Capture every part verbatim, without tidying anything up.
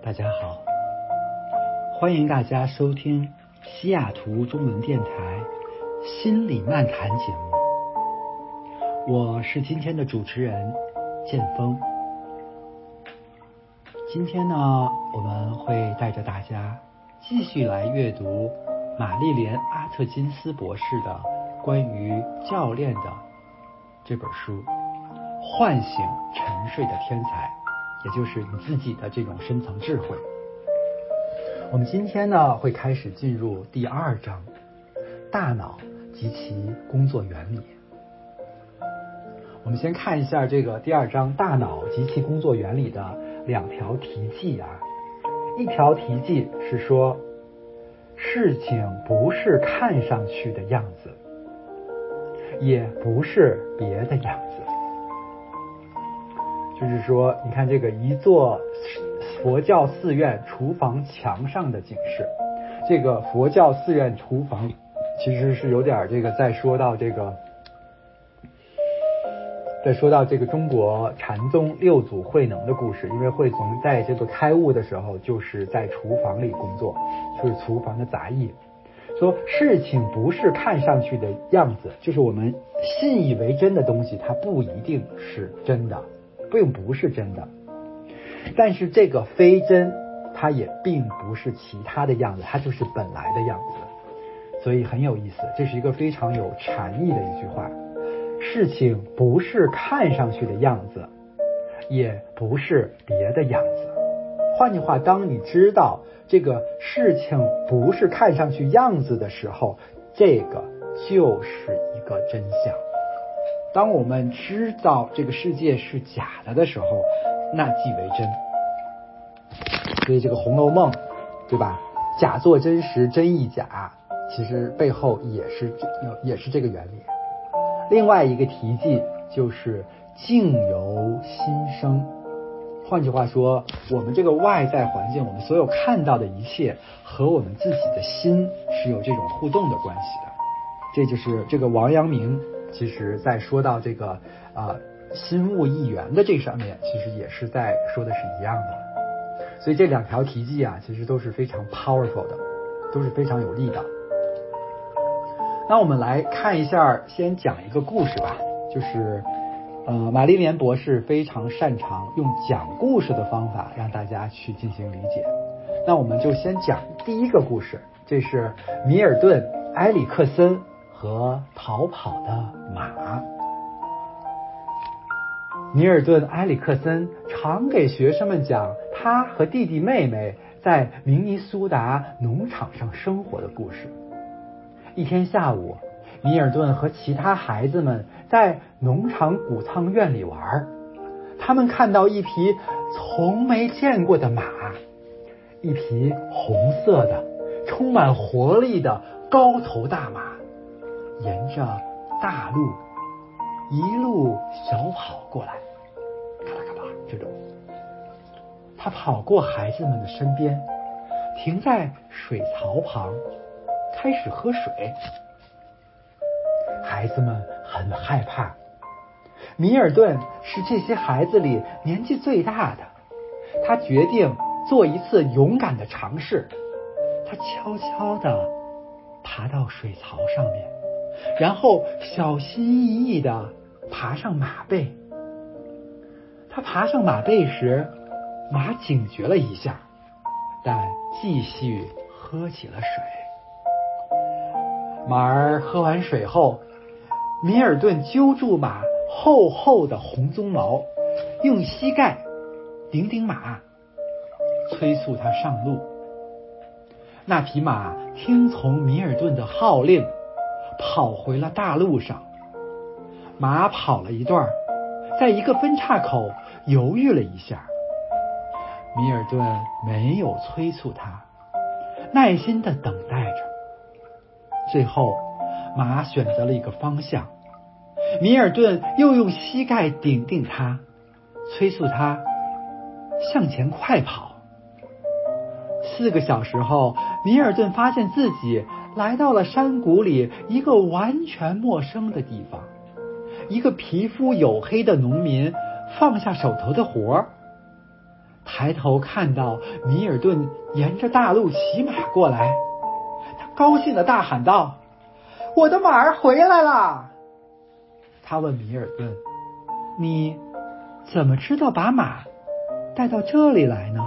大家好，欢迎大家收听西雅图中文电台心理漫谈节目，我是今天的主持人建峰。今天呢，我们会带着大家继续来阅读玛丽莲·阿特金斯博士的关于教练的这本书，唤醒沉睡的天才，也就是你自己的这种深层智慧。我们今天呢，会开始进入第二章，大脑及其工作原理。我们先看一下这个第二章大脑及其工作原理的两条题记啊。一条题记是说，事情不是看上去的样子，也不是别的样子。就是说，你看这个一座佛教寺院厨房墙上的警示，这个佛教寺院厨房其实是有点这个在说到这个在说到这个中国禅宗六祖慧能的故事，因为慧能在这个开悟的时候就是在厨房里工作，就是厨房的杂役。说事情不是看上去的样子，就是我们信以为真的东西，它不一定是真的，并不是真的。但是这个非真，它也并不是其他的样子，它就是本来的样子。所以很有意思，这是一个非常有禅意的一句话。事情不是看上去的样子，也不是别的样子。换句话，当你知道这个事情不是看上去样子的时候，这个就是一个真相。当我们知道这个世界是假的的时候，那即为真。所以这个《红楼梦》，对吧？假作真时，真亦假，其实背后也是也是这个原理。另外一个题记就是境由心生。换句话说，我们这个外在环境，我们所有看到的一切和我们自己的心是有这种互动的关系的。这就是这个王阳明其实在说到这个啊、呃、心物一元的这上面，其实也是在说的是一样的。所以这两条题记啊，其实都是非常 powerful 的，都是非常有力的。那我们来看一下，先讲一个故事吧，就是呃，玛丽莲博士非常擅长用讲故事的方法让大家去进行理解。那我们就先讲第一个故事，这是米尔顿·埃里克森和逃跑的马。米尔顿·埃里克森常给学生们讲他和弟弟妹妹在明尼苏达农场上生活的故事。一天下午，米尔顿和其他孩子们在农场谷仓院里玩，他们看到一匹从没见过的马，一匹红色的充满活力的高头大马，沿着大路一路小跑过来，咔啦咔啦这种。他跑过孩子们的身边，停在水槽旁，开始喝水。孩子们很害怕，米尔顿是这些孩子里年纪最大的，他决定做一次勇敢的尝试。他悄悄地爬到水槽上面，然后小心翼翼地爬上马背。他爬上马背时，马警觉了一下，但继续喝起了水。马儿喝完水后，米尔顿揪住马厚厚的红鬃毛，用膝盖顶顶马，催促他上路。那匹马听从米尔顿的号令，跑回了大路上。马跑了一段，在一个分岔口犹豫了一下。米尔顿没有催促他，耐心地等待着。最后，马选择了一个方向，米尔顿又用膝盖顶顶他，催促他向前快跑。四个小时后，米尔顿发现自己来到了山谷里一个完全陌生的地方。一个皮肤黝黑的农民放下手头的活儿， 抬头看到米尔顿沿着大路骑马过来，他高兴地大喊道：我的马儿回来了！他问米尔顿：你怎么知道把马带到这里来呢？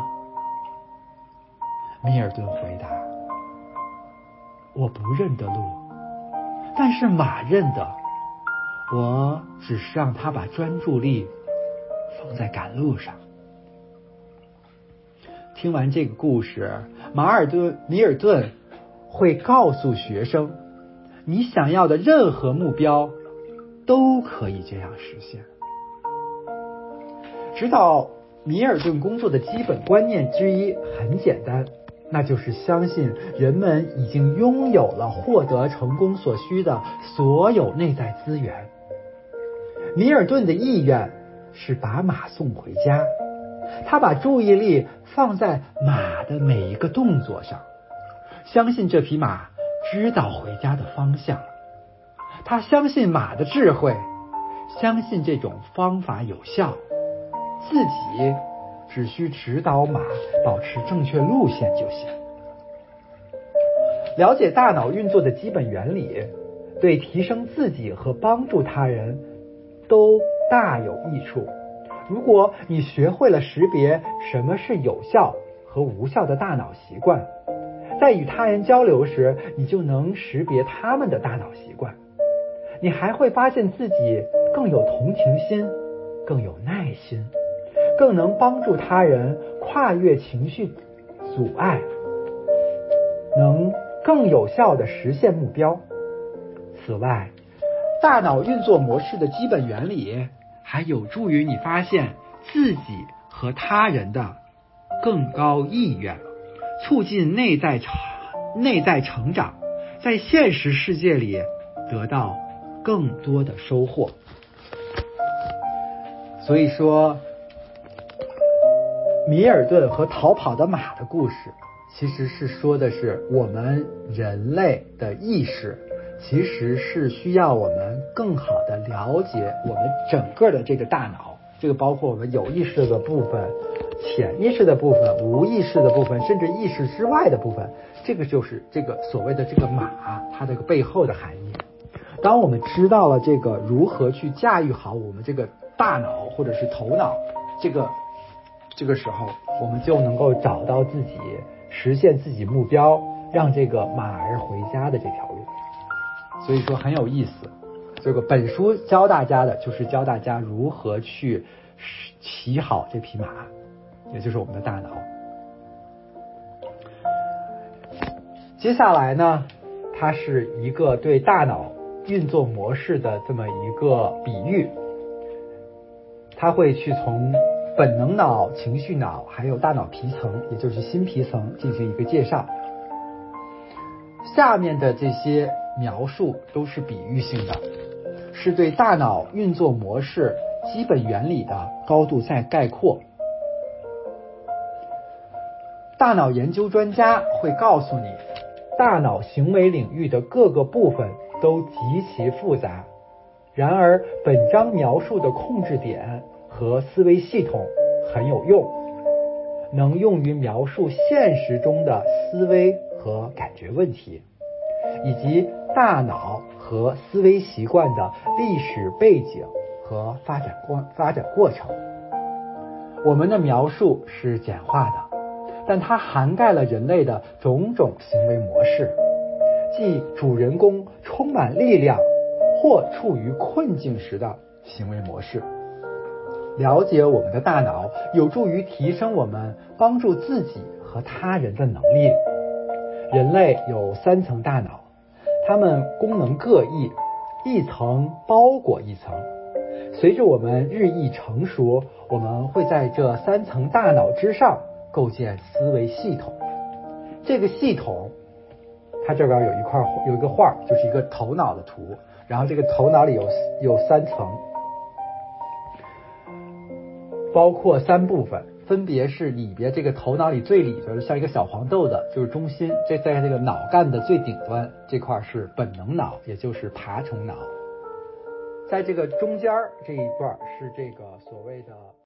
米尔顿回答：我不认得路，但是马认得，我只是让他把专注力放在赶路上。听完这个故事，马尔顿米尔顿会告诉学生，你想要的任何目标都可以这样实现。指导米尔顿工作的基本观念之一很简单，那就是相信人们已经拥有了获得成功所需的所有内在资源。米尔顿的意愿是把马送回家，他把注意力放在马的每一个动作上，相信这匹马知道回家的方向。他相信马的智慧，相信这种方法有效，自己只需指导马保持正确路线就行。了解大脑运作的基本原理，对提升自己和帮助他人都大有益处。如果你学会了识别什么是有效和无效的大脑习惯，在与他人交流时，你就能识别他们的大脑习惯。你还会发现自己更有同情心，更有耐心，更能帮助他人跨越情绪阻碍，能更有效地实现目标。此外，大脑运作模式的基本原理还有助于你发现自己和他人的更高意愿，促进内在内在成长，在现实世界里得到更多的收获。所以说，米尔顿和逃跑的马的故事，其实是说的是我们人类的意识其实是需要我们更好的了解我们整个的这个大脑，这个包括我们有意识的部分、潜意识的部分、无意识的部分，甚至意识之外的部分，这个就是这个所谓的这个马它这个背后的含义。当我们知道了这个如何去驾驭好我们这个大脑或者是头脑，这个这个时候我们就能够找到自己实现自己目标，让这个马儿回家的这条路。所以说很有意思，这个本书教大家的就是教大家如何去骑好这匹马，也就是我们的大脑。接下来呢，它是一个对大脑运作模式的这么一个比喻，它会去从本能脑、情绪脑还有大脑皮层，也就是新皮层进行一个介绍。下面的这些描述都是比喻性的，是对大脑运作模式基本原理的高度在概括。大脑研究专家会告诉你，大脑行为领域的各个部分都极其复杂，然而本章描述的控制点和思维系统很有用，能用于描述现实中的思维和感觉问题，以及大脑和思维习惯的历史背景和发展过发展过程。我们的描述是简化的，但它涵盖了人类的种种行为模式，即主人公充满力量或处于困境时的行为模式。了解我们的大脑有助于提升我们帮助自己和他人的能力。人类有三层大脑，它们功能各异，一层包裹一层。随着我们日益成熟，我们会在这三层大脑之上构建思维系统。这个系统，它这边有一块有一个画，就是一个头脑的图，然后这个头脑里有有三层，包括三部分，分别是里边这个头脑里最里边像一个小黄豆的，就是中心，这在这个脑干的最顶端这块是本能脑，也就是爬虫脑。在这个中间这一段是这个所谓的